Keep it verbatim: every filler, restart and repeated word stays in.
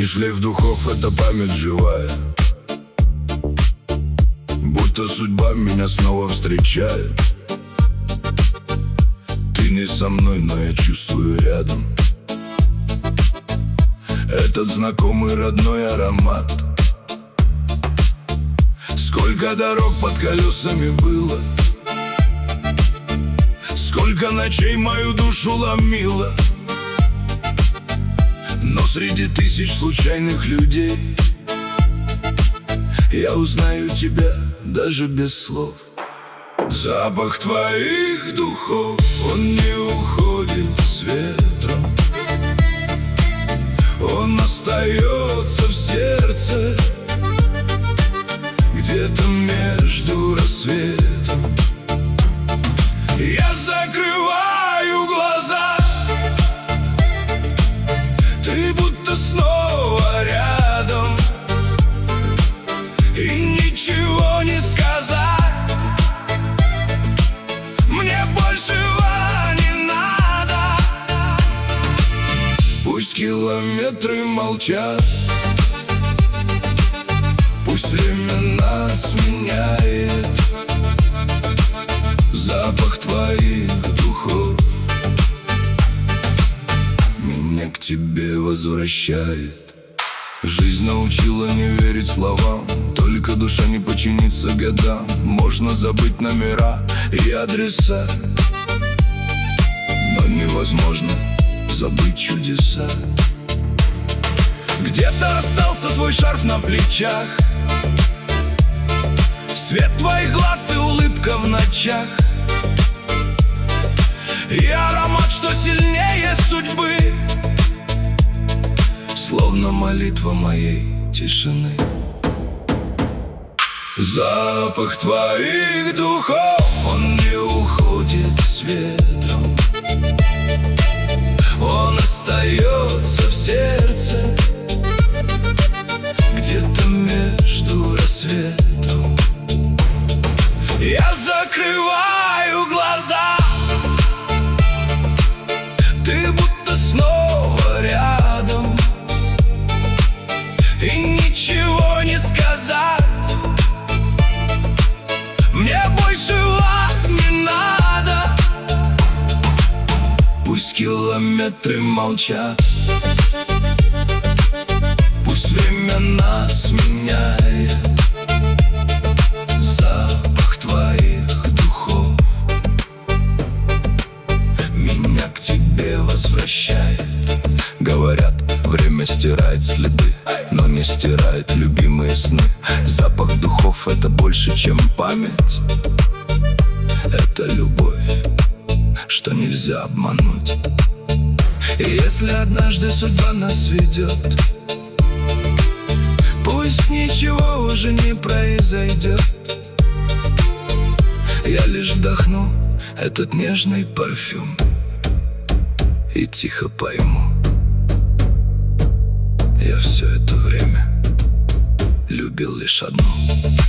шлейф духов — это память живая, будто судьба меня снова встречает. Ты не со мной, но я чувствую рядом этот знакомый родной аромат. Сколько дорог под колесами было, сколько ночей мою душу ломило, но среди тысяч случайных людей я узнаю тебя даже без слов. Запах твоих духов, он не уходит с ветром, он остается в сердце, где-то между рассветом. Я закрываю глаза, ты будто снова рядом, и ничего не сказать, мне большего не надо. Пусть километры молчат, пусть время нас меняет, запах твоих духов меня к тебе возвращает. Жизнь научила не верить словам, только душа не подчинится годам. Можно забыть номера и адреса, но невозможно забыть чудеса. Где-то остался твой шарф на плечах, свет твоих глаз и улыбка в ночах, и аромат, что сильнее судьбы, словно молитва моей тишины. Запах твоих духов, он не уходит с ветром, он остается в сердце, где-то между рассветом. Я закрываю глаза, ты будто снова рядом, и ничего не сказать, мне большего не надо. Пусть километры молчат, пусть время нас меняет, запах твоих духов меня к тебе возвращает. Говорят, время стирает следы, но не стирает любимые сны. Запах духов — это больше, чем память, это любовь, что нельзя обмануть. И если однажды судьба нас ведет, пусть ничего уже не произойдет, я лишь вдохну этот нежный парфюм и тихо пойму: я все это время любил лишь одну.